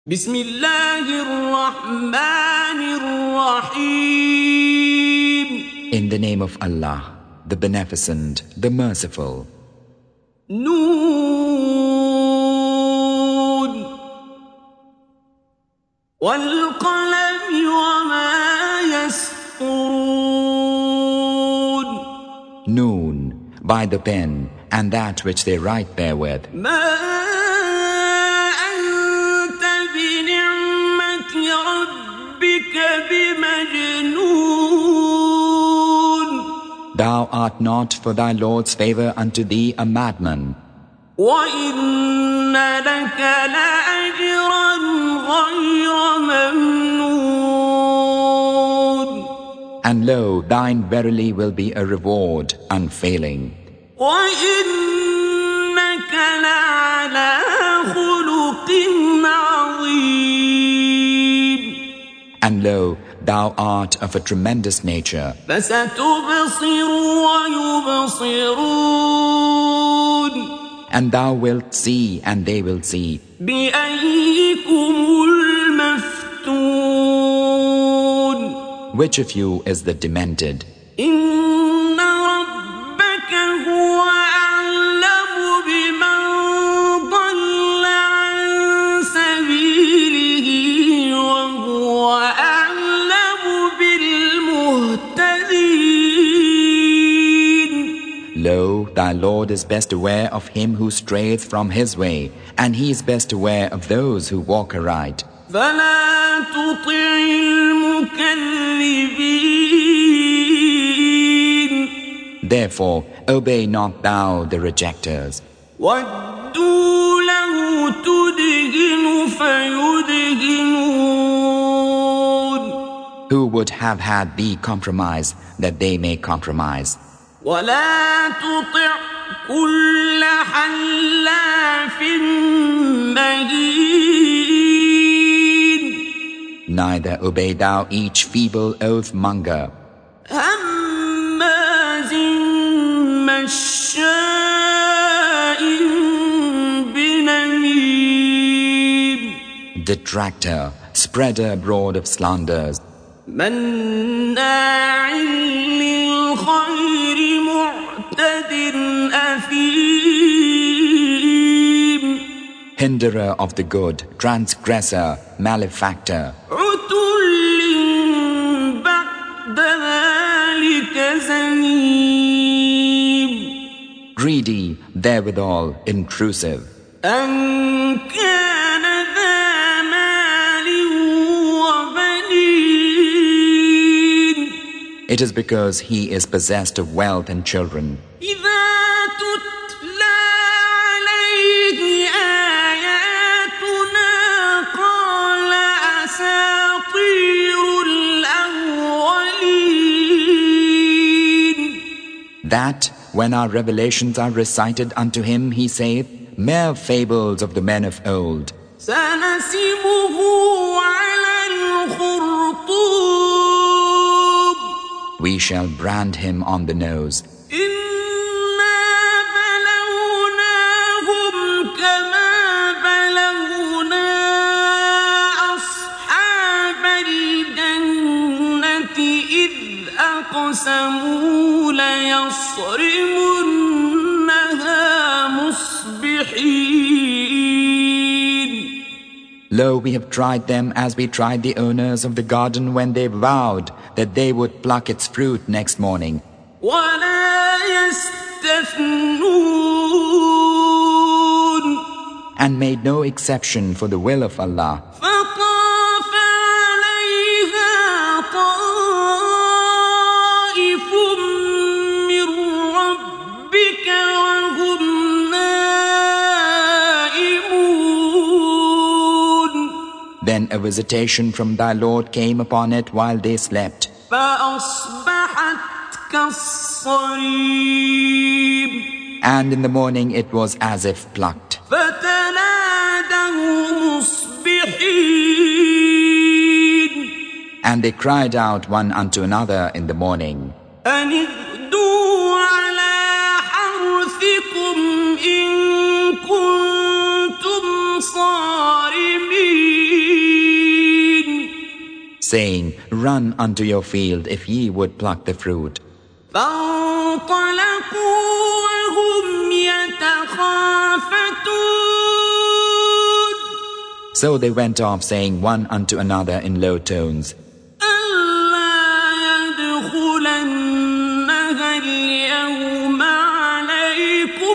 بسم الله الرحمن الرحيم. In the name of Allah, the Beneficent, the Merciful. نون والقلم وما يسطرون. Noon, by the pen, and that which they write therewith. Thou art not for thy Lord's favor unto thee a madman. وَإِنَّ لَكَ لَأَجْرًا غَيْرَ مَمْنُونٍ. And lo, thine verily will be a reward unfailing. وَإِنَّكَ لَعَلَى خُلُقٍ عَظِيمٍ. And lo, thou art of a tremendous nature. فَسَتُبْصِرُ وَيُبْصِرُونَ. And thou wilt see, and they will see. بِأَيِّكُمُ الْمَفْتُونُ. Which of you is the demented? إِنَّ رَبَّكَ هُوَ أَعْلَمُ بِمَنْ ضَلَّ عَنْ سَبِيلِهِ وَهُوَ أَعْلَمُ بِالْمُهْتَدِينَ. Lo, thy Lord is best aware of him who strayeth from his way, and he is best aware of those who walk aright. فَلَا تُطِعِ الْمُكَذِّبِينَ. Therefore, obey not thou the rejectors. وَدُّوا لَوْ تُدْهِنُ فَيُدْهِنُونَ. Who would have had thee compromise, that they may compromise. وَلَا تُطِعْ كُلَّ حَلَّافٍ مَّهِينٍ. Neither obey thou each feeble oath-monger, هَمَّازٍ مَّشَّاءٍ بِنَمِيمٍ. detractor, spreader abroad of slanders, مَنَّاعٍ لِلْخَيْرِ مُعْتَدٍ أَثِيمٍ. hinderer of the good, transgressor, malefactor, عُتُلٍّ بَعْدَ ذَلِكَ زَنِيمٍ. greedy, therewithal intrusive, أَن كَانَ ذَا مَالٍ وَبَنِينَ. it is because he is possessed of wealth and children. إِذَا تُتْلَى عَلَيْهِ آيَاتُنَا قَالَ أَسَاطِيرُ الْأَوَّلِينَ. That, when our revelations are recited unto him, he saith, mere fables of the men of old. سَنَسِمُهُ عَلَى الْخُرْطُومِ. We shall brand him on the nose. إِنَّا بَلَوْنَاهُمْ كَمَا بَلَوْنَا أَصْحَابَ الْجَنَّةِ إِذْ أَقْسَمُوا لَيَصْرِمُنَّهَا مُصْبِحِينَ. Lo, we have tried them as we tried the owners of the garden when they vowed that they would pluck its fruit next morning. وَلَا يَسْتَثْنُونَ. And made no exception for the will of Allah. فَطَافَ عَلَيْهَا طَائِفٌ مِّن رَّبِّكَ وَهُمْ نَائِمُونَ. Then a visitation from thy Lord came upon it while they slept. فَأَصْبَحَتْ كَالصَّرِيمِ. And in the morning it was as if plucked. فَتَنَادَوْا مُصْبِحِينَ. And they cried out one unto another in the morning, أَنِ اغْدُوا عَلَىٰ حَرْثِكُمْ إِن كُنتُمْ صَارِمِينَ. saying, Run unto your field if ye would pluck the fruit. فانطلقوا وهم يتخافتون. So they went off, saying one unto another in low tones, ألا يدخلنها اليوم عليكم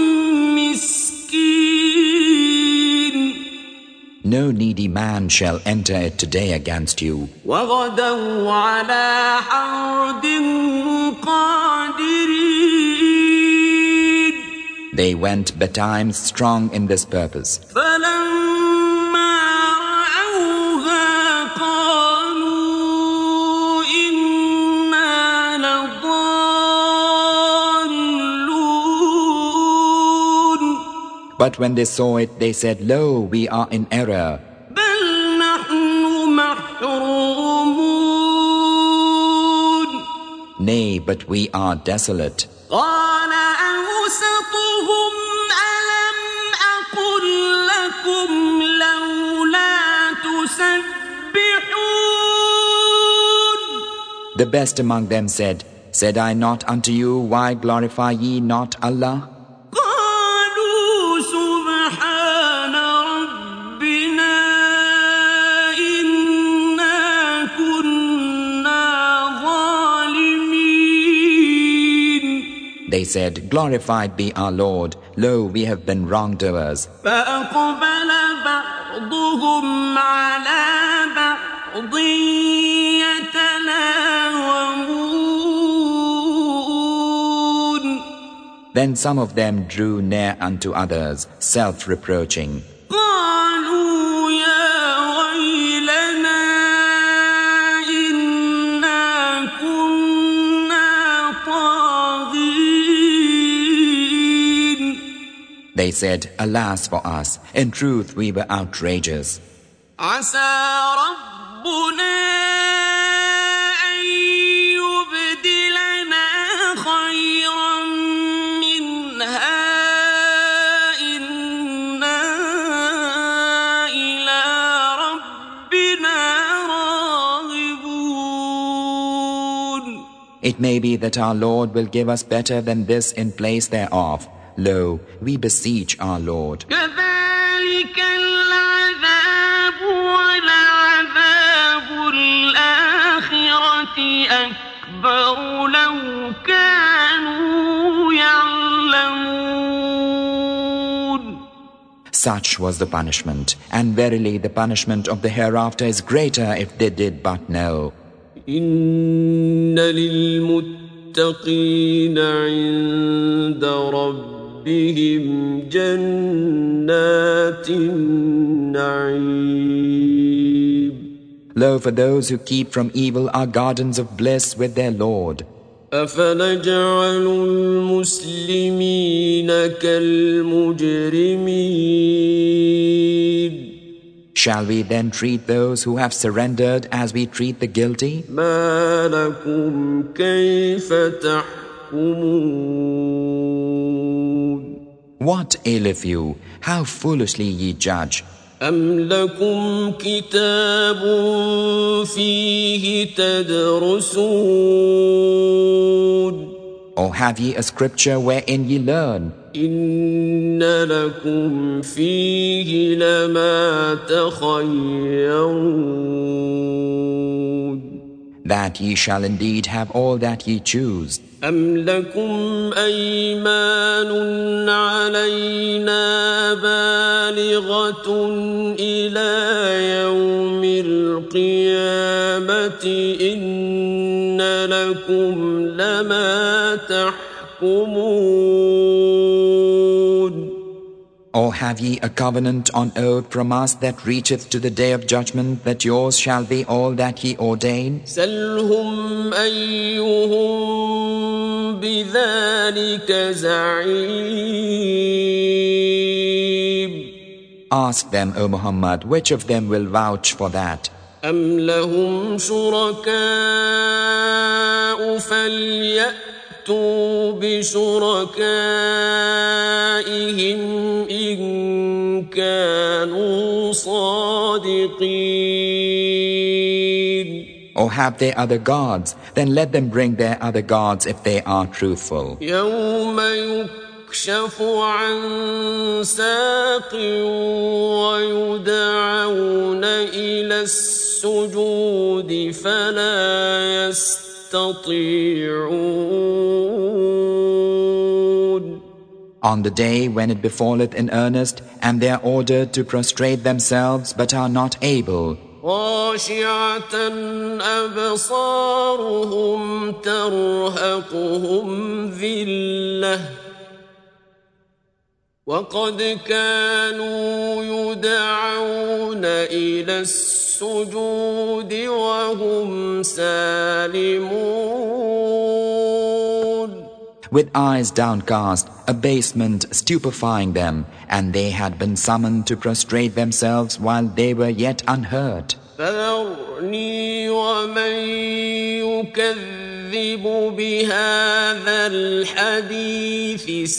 مسكين. No needy man shall enter it today against you. وغدوا على حرد قادرين. They went betimes strong in this purpose. فلما رأوها قالوا إنا لضالون. But when they saw it, they said, Lo, we are in error. بل نحن محرومون. Nay, but we are desolate. قال أوسطهم ألم أقل لكم لولا تسبحون. The best among them said, Said I not unto you, why glorify ye not Allah? قالوا سبحان ربنا إنا كنا ظالمين. They said, Glorified be our Lord. Lo, we have been wrongdoers. فأقبل بعضهم على بعض يتلاومون. Then some of them drew near unto others, self-reproaching. قالوا يا ويلنا إنا كنا طاغين. They said, Alas for us, in truth we were outrageous. عسى ربنا أن يبدلنا خيرا منها إنا إلى ربنا راغبون. It may be that our Lord will give us better than this in place thereof. Lo, we beseech our Lord. كذلك العذاب ولعذاب الآخرة أكبر لو كانوا يعلمون. Such was the punishment, and verily the punishment of the hereafter is greater if they did but know. إن للمتقين عند ربهم جنات النعيم. Lo, for those who keep from evil are gardens of bliss with their Lord. أفنجعل المسلمين كالمجرمين. Shall we then treat those who have surrendered as we treat the guilty? ما لكم كيف تحكمون. What aileth you? How foolishly ye judge. أم لكم كتاب فيه تدرسون. Or have ye a scripture wherein ye learn? إن لكم فيه لما تخيرون. That ye shall indeed have all that ye choose. أم لكم أيمان علينا بالغة إلى يوم القيامة إن لكم لما تحكمون. Or have ye a covenant on oath from us that reacheth to the day of judgment, that yours shall be all that ye ordain? سلهم أيهم بذلك زعيم. Ask them, O Muhammad, which of them will vouch for that? أم لهم شركاء فليأتوا بشركائهم إن كانوا صادقين. Or have they other gods? Then let them bring their other gods if they are truthful. يوم يكشف عن ساق ويدعون إلى السجود فلا يستطيعون. On the day when it befalleth in earnest, and they are ordered to prostrate themselves but are not able. خاشعة أبصارهم ترهقهم ذلة وقد كانوا يدعون إلى السجود وهم سالمون. With eyes downcast, abasement stupefying them, and they had been summoned to prostrate themselves while they were yet unhurt. فذرني ومن يكذب بهذا الحديث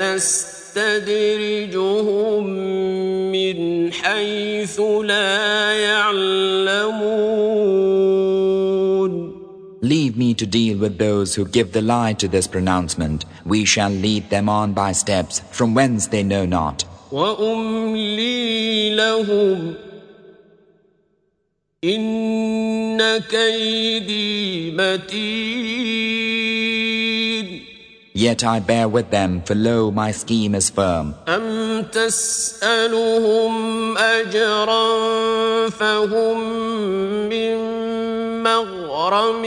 سنستدرجهم من حيث لا يعلمون. Leave me to deal with those who give the lie to this pronouncement. We shall lead them on by steps from whence they know not. وأملي لهم إن كيدي متين. Yet I bear with them, for lo, my scheme is firm. أم تسألهم أجرا فهم من مغرم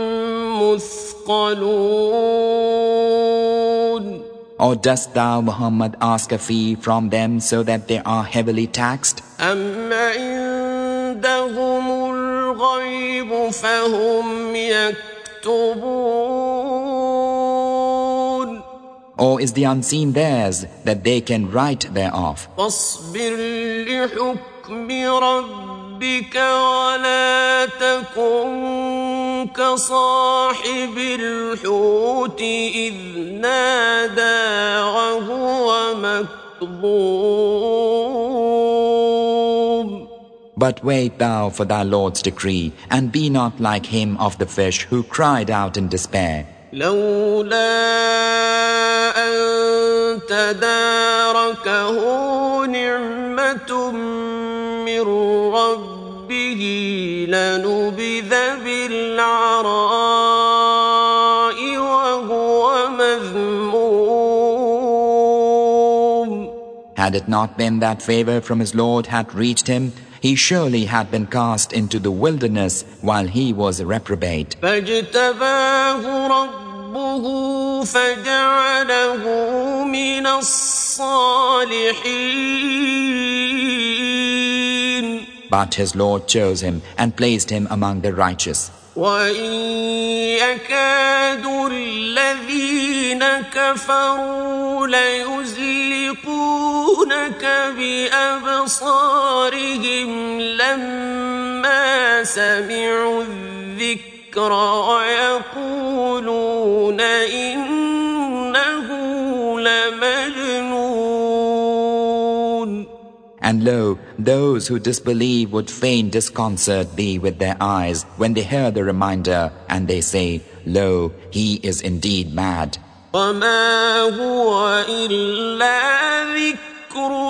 مثقلون. Or dost thou, Muhammad, ask a fee from them so that they are heavily taxed? أم عندهم الغيب فهم يكتبون. Or is the unseen theirs that they can write thereof? فاصبر لحكم ربك ولا تكن كصاحب الحوت إذ نادى وهو مكظوم. But wait thou for thy Lord's decree, and be not like him of the fish who cried out in despair. لولا أن تداركه نعمة من ربه لنبذ بالعراء وهو مذموم. Had it not been that favor from his Lord had reached him, he surely had been cast into the wilderness while he was a reprobate. فاجتباه ربه فجعله من الصالحين. But his Lord chose him and placed him among the righteous. وإن يكاد الذين كفروا ليزلقونك بأبصارهم لما سمعوا الذكر ويقولون إنه لمجنون. And lo, those who disbelieve would fain disconcert thee with their eyes when they hear the reminder, and they say, Lo, he is indeed mad. وما هو إلا ذكر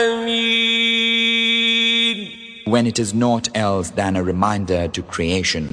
للعالمين. When it is naught else than a reminder to creation.